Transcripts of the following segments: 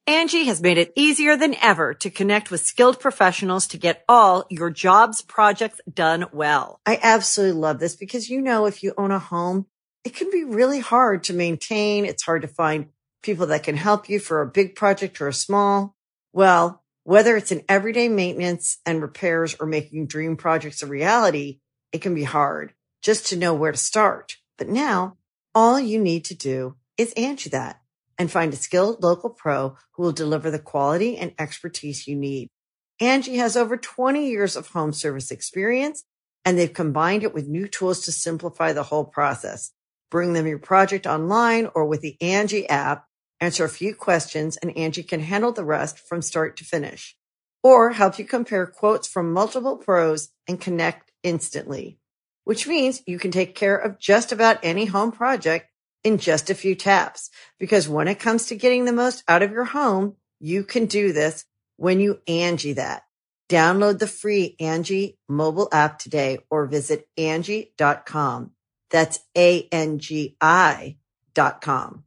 Angie has made it easier than ever to connect with skilled professionals to get all your jobs projects done well. I absolutely love this because, if you own a home, it can be really hard to maintain. It's hard to find people that can help you for a big project or a small. Well, whether it's in everyday maintenance and repairs or making dream projects a reality, it can be hard just to know where to start. But now all you need to do is Angie that and find a skilled local pro who will deliver the quality and expertise you need. Angie has over 20 years of home service experience, and they've combined it with new tools to simplify the whole process. Bring them your project online or with the Angie app, answer a few questions, and Angie can handle the rest from start to finish. Or help you compare quotes from multiple pros and connect instantly, which means you can take care of just about any home project in just a few taps. Because when it comes to getting the most out of your home, you can do this when you Angie that. Download the free Angie mobile app today or visit Angie.com. That's ANGI.com.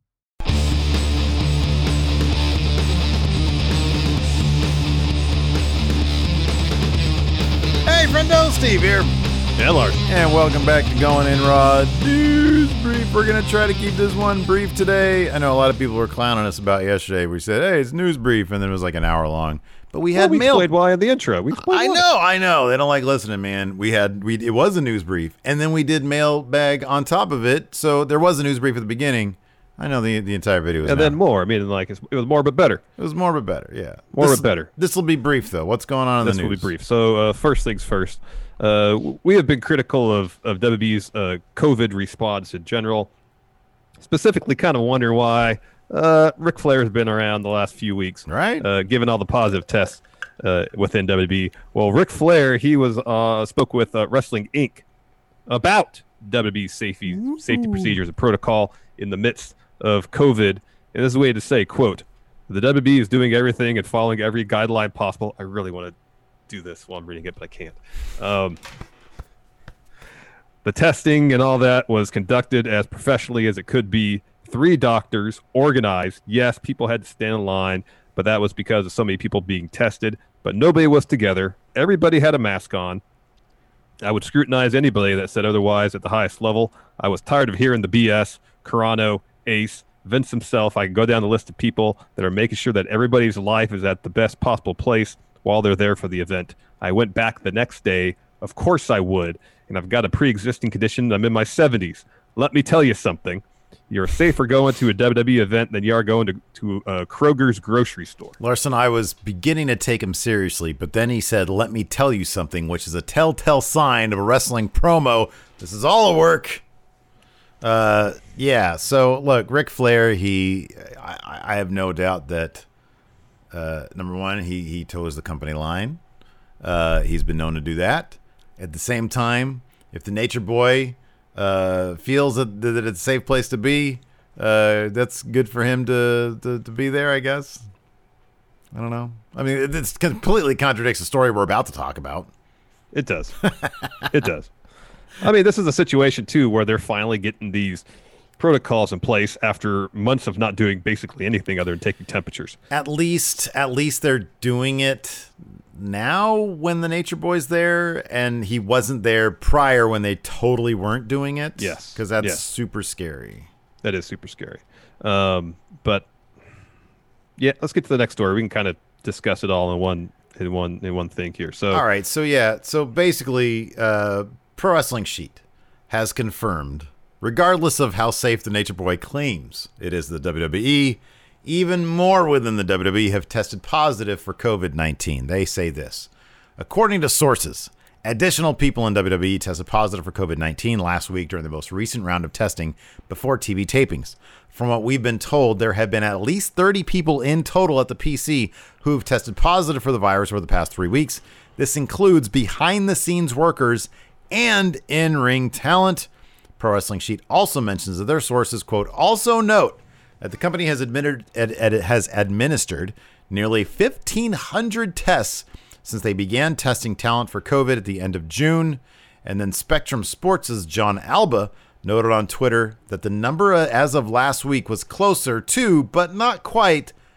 Hey, friendo, Steve here. And Lars. And welcome back to Going In Raw News Brief. We're going to try to keep this one brief today. I know a lot of people were clowning us about yesterday. We said, hey, it's news brief, and then it was like an hour long. But we had mail. We explained why in the intro. I know. They don't like listening, man. It was a news brief, and then we did mailbag on top of it. So there was a news brief at the beginning. I know the entire video was. And then more. I mean, like it was more but better. It was more but better. Yeah, more but better. This will be brief though. What's going on in the news? This will be brief. So first things first. We have been critical of WWE's COVID response in general. Specifically, kind of wondering why Ric Flair has been around the last few weeks, right? Given all the positive tests within WWE. Well, Ric Flair, he was spoke with Wrestling Inc. about WWE's safety procedures and protocol in the midst of COVID. And this is a way to say, quote, "The WWE is doing everything and following every guideline possible." I really want to do this while I'm reading it, but I can't. The testing and all that was conducted as professionally as it could be. 3 doctors organized. Yes, people had to stand in line, but that was because of so many people being tested. But nobody was together. Everybody had a mask on. I would scrutinize anybody that said otherwise at the highest level. I was tired of hearing the BS. Carano, Ace, Vince himself. I can go down the list of people that are making sure that everybody's life is at the best possible place while they're there for the event. I went back the next day. Of course I would. And I've got a pre-existing condition. I'm in my 70s. Let me tell you something. You're safer going to a WWE event than you are going to Kroger's grocery store. Larson, I was beginning to take him seriously, but then he said, let me tell you something, which is a telltale sign of a wrestling promo. This is all a work. Yeah, so look, Ric Flair, I have no doubt that, number one, he toes the company line. He's been known to do that. At the same time, if the Nature Boy feels that it's a safe place to be, that's good for him to be there, I guess. I don't know. I mean, it completely contradicts the story we're about to talk about. It does. It does. I mean, this is a situation, too, where they're finally getting these protocols in place after months of not doing basically anything other than taking temperatures. At least they're doing it now when the Nature Boy's there, and he wasn't there prior when they totally weren't doing it. Yes. Because that's super scary. That is super scary. But yeah, let's get to the next story. We can kind of discuss it all in one thing here. So all right. So basically, Pro Wrestling Sheet has confirmed, regardless of how safe the Nature Boy claims it is, the WWE, even more within the WWE have tested positive for COVID-19. They say this. According to sources, additional people in WWE tested positive for COVID-19 last week during the most recent round of testing before TV tapings. From what we've been told, there have been at least 30 people in total at the PC who have tested positive for the virus over the past 3 weeks. This includes behind-the-scenes workers and in-ring talent. Pro Wrestling Sheet also mentions that their sources, quote, also note that the company has administered nearly 1,500 tests since they began testing talent for COVID at the end of June. And then Spectrum Sports' John Alba noted on Twitter that the number as of last week was closer to, but not quite,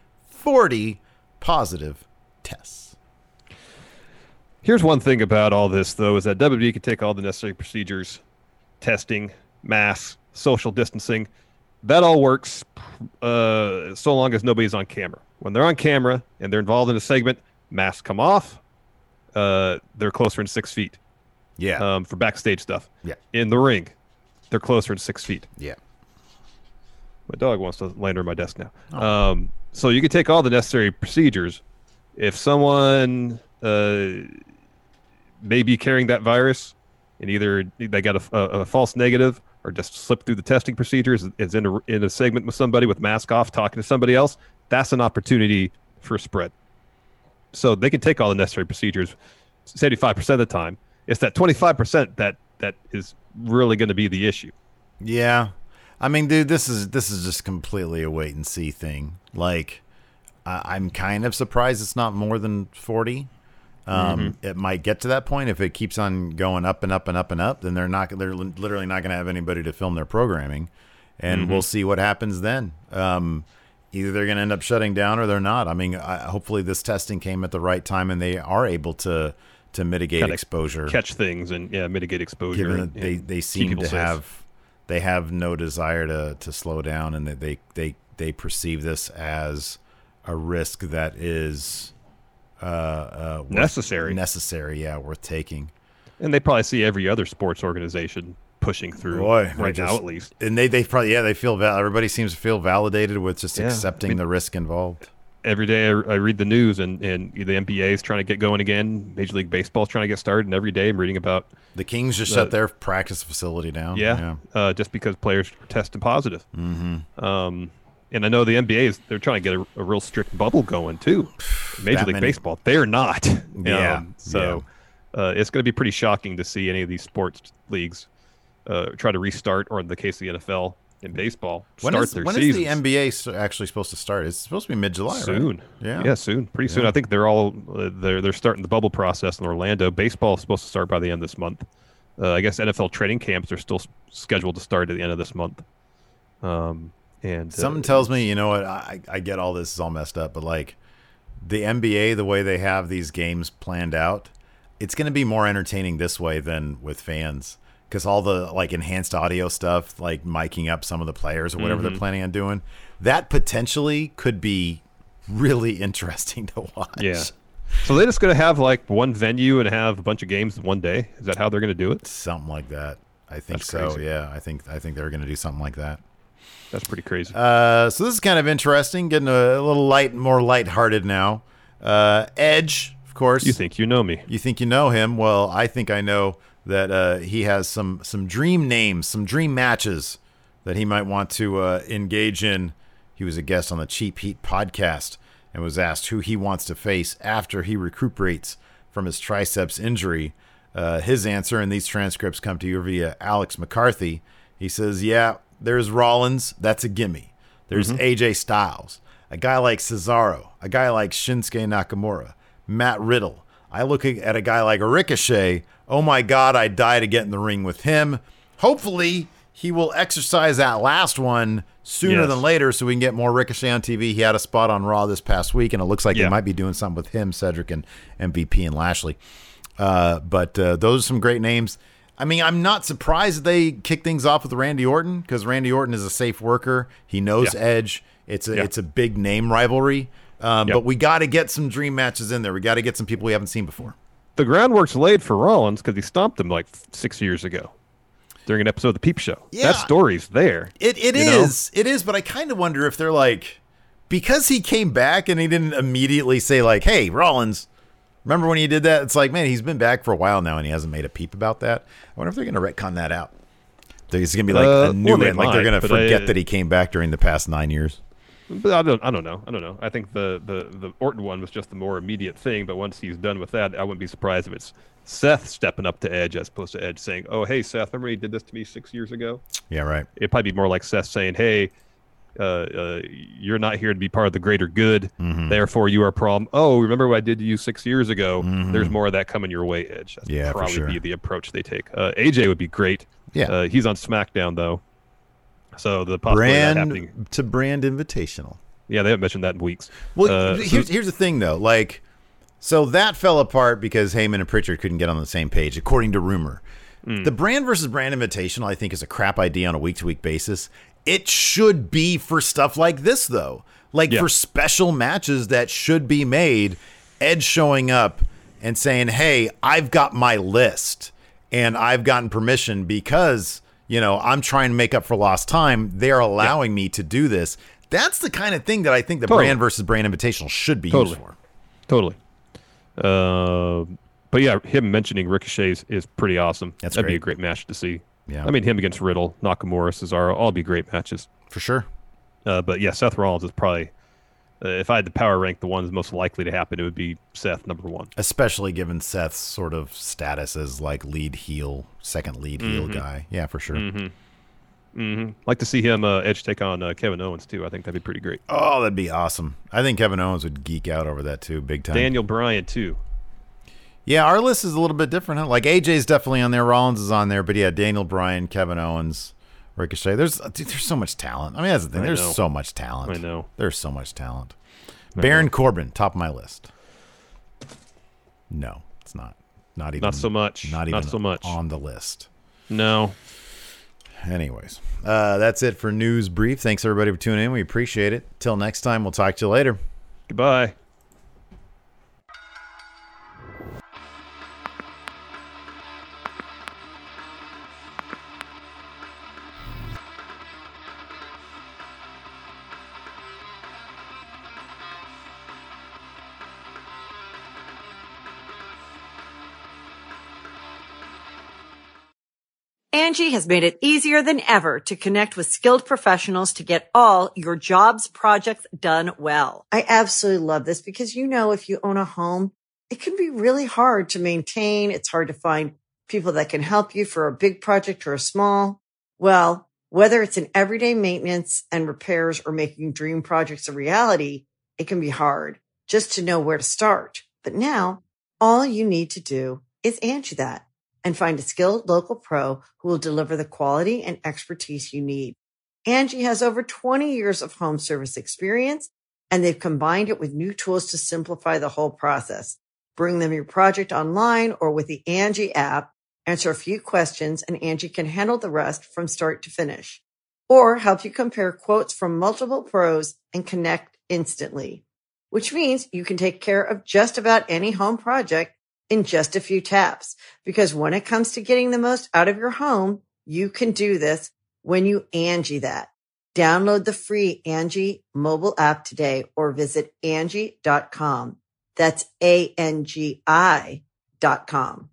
40 positive tests. Here's one thing about all this, though, is that WWE can take all the necessary procedures, testing, masks, social distancing. That all works so long as nobody's on camera. When they're on camera and they're involved in a segment, masks come off. They're closer than 6 feet. Yeah. For backstage stuff. Yeah. In the ring, they're closer than 6 feet. Yeah. My dog wants to land on my desk now. Oh. So you can take all the necessary procedures. If someone may be carrying that virus, and either they got a false negative or just slipped through the testing procedures, is in a segment with somebody with mask off, talking to somebody else, that's an opportunity for spread. So they can take all the necessary procedures 75% of the time. It's that 25% that is really going to be the issue. Yeah. I mean, dude, this is just completely a wait and see thing. Like, I'm kind of surprised it's not more than 40. It might get to that point if it keeps on going up and up and up and up. Then they're literally not going to have anybody to film their programming, and we'll see what happens then. Either they're going to end up shutting down or they're not. I mean, hopefully this testing came at the right time and they are able to mitigate kinda exposure, catch things, and mitigate exposure. Given that they seem to have no desire to slow down, and that they perceive this as a risk that is necessary, worth taking. And they probably see every other sports organization pushing through right now, at least. And they probably they feel everybody seems to feel validated with just accepting the risk involved. Every day I read the news, and the NBA is trying to get going again. Major League Baseball is trying to get started, and every day I'm reading about the Kings just shut their practice facility down. Just because players are testing positive. And I know the NBA they're trying to get a real strict bubble going too. Major League Baseball, they're not. It's going to be pretty shocking to see any of these sports leagues try to restart, or in the case of the NFL and baseball, when is the NBA actually supposed to start? It's supposed to be mid-July, soon. Right? Yeah, soon. Pretty soon. I think they're all they're starting the bubble process in Orlando. Baseball is supposed to start by the end of this month. I guess NFL training camps are still scheduled to start at the end of this month. And something tells me, you know what? I get all this is all messed up, but like the NBA, the way they have these games planned out, it's going to be more entertaining this way than with fans. Because all the like enhanced audio stuff, like miking up some of the players or whatever they're planning on doing, that potentially could be really interesting to watch. Yeah. So they're just going to have like one venue and have a bunch of games one day. Is that how they're going to do it? Something like that. I think That's so. crazy. Yeah, I think they're going to do something like that. That's pretty crazy. So this is kind of interesting. Getting a little more lighthearted now. Edge, of course. You think you know me? You think you know him? Well, I think I know that he has some dream names, some dream matches that he might want to engage in. He was a guest on the Cheap Heat podcast and was asked who he wants to face after he recuperates from his triceps injury. His answer, and these transcripts come to you via Alex McCarthy. He says, yeah, there's Rollins. That's a gimme. There's AJ Styles, a guy like Cesaro, a guy like Shinsuke Nakamura, Matt Riddle. I look at a guy like Ricochet. Oh my God, I'd die to get in the ring with him. Hopefully, he will exercise that last one sooner than later so we can get more Ricochet on TV. He had a spot on Raw this past week, and it looks like they might be doing something with him, Cedric, and MVP and Lashley. But those are some great names. I mean, I'm not surprised that they kick things off with Randy Orton, because Randy Orton is a safe worker. He knows Edge. It's a big name rivalry. But we got to get some dream matches in there. We got to get some people we haven't seen before. The groundwork's laid for Rollins because he stomped him like 6 years ago during an episode of The Peep Show. Yeah. That story's there. It is, but I kind of wonder if they're like, because he came back and he didn't immediately say like, hey, Rollins, remember when he did that? It's like, man, he's been back for a while now and he hasn't made a peep about that. I wonder if they're going to retcon that out. It's going to be like a new one, like they're going to forget that he came back during the past 9 years. But I don't know. I think the Orton one was just the more immediate thing. But once he's done with that, I wouldn't be surprised if it's Seth stepping up to Edge as opposed to Edge saying, "Oh, hey, Seth, remember he did this to me 6 years ago?" Yeah, right. It'd probably be more like Seth saying, "Hey, you're not here to be part of the greater good. Therefore, you are a problem. Oh, remember what I did to you 6 years ago? There's more of that coming your way, Edge." That's probably be the approach they take. AJ would be great. Yeah, he's on SmackDown though. So the possibility of that happening to Brand Invitational. Yeah, they haven't mentioned that in weeks. Well, here's the thing, though. Like, so that fell apart because Heyman and Pritchard couldn't get on the same page, according to rumor. The brand versus brand invitational, I think, is a crap idea on a week-to-week basis. It should be for stuff like this, though. Like, for special matches that should be made, Edge showing up and saying, hey, I've got my list, and I've gotten permission because, you know, I'm trying to make up for lost time. They're allowing me to do this. That's the kind of thing that I think the brand versus brand invitational should be used for. Totally. But yeah, him mentioning Ricochet is pretty awesome. That'd be a great match to see. Yeah. I mean, him against Riddle, Nakamura, Cesaro, all be great matches. For sure. But yeah, Seth Rollins is probably, if I had to power rank the ones most likely to happen, it would be Seth number one. Especially given Seth's sort of status as like second lead heel guy. Yeah, for sure. Like to see him Edge take on Kevin Owens too. I think that'd be pretty great. Oh, that'd be awesome. I think Kevin Owens would geek out over that too, big time. Daniel Bryan too. Yeah, our list is a little bit different. Huh? Like AJ's definitely on there, Rollins is on there, but yeah, Daniel Bryan, Kevin Owens, Ricochet. There's so much talent. I mean, that's the thing. There's so much talent. I know. There's so much talent. Baron Corbin, top of my list. No, it's not. Not even. Not so much. Not so much on the list. No. Anyways, that's it for News Brief. Thanks, everybody, for tuning in. We appreciate it. Till next time, we'll talk to you later. Goodbye. Angie has made it easier than ever to connect with skilled professionals to get all your jobs projects done well. I absolutely love this because, you know, if you own a home, it can be really hard to maintain. It's hard to find people that can help you for a big project or a small. Well, whether it's in everyday maintenance and repairs or making dream projects a reality, it can be hard just to know where to start. But now all you need to do is Angie that and find a skilled local pro who will deliver the quality and expertise you need. Angie has over 20 years of home service experience, and they've combined it with new tools to simplify the whole process. Bring them your project online or with the Angie app, answer a few questions, and Angie can handle the rest from start to finish. Or help you compare quotes from multiple pros and connect instantly, which means you can take care of just about any home project in just a few taps. Because when it comes to getting the most out of your home, you can do this when you Angie that. Download the free Angie mobile app today or visit Angie.com. That's ANGI.com.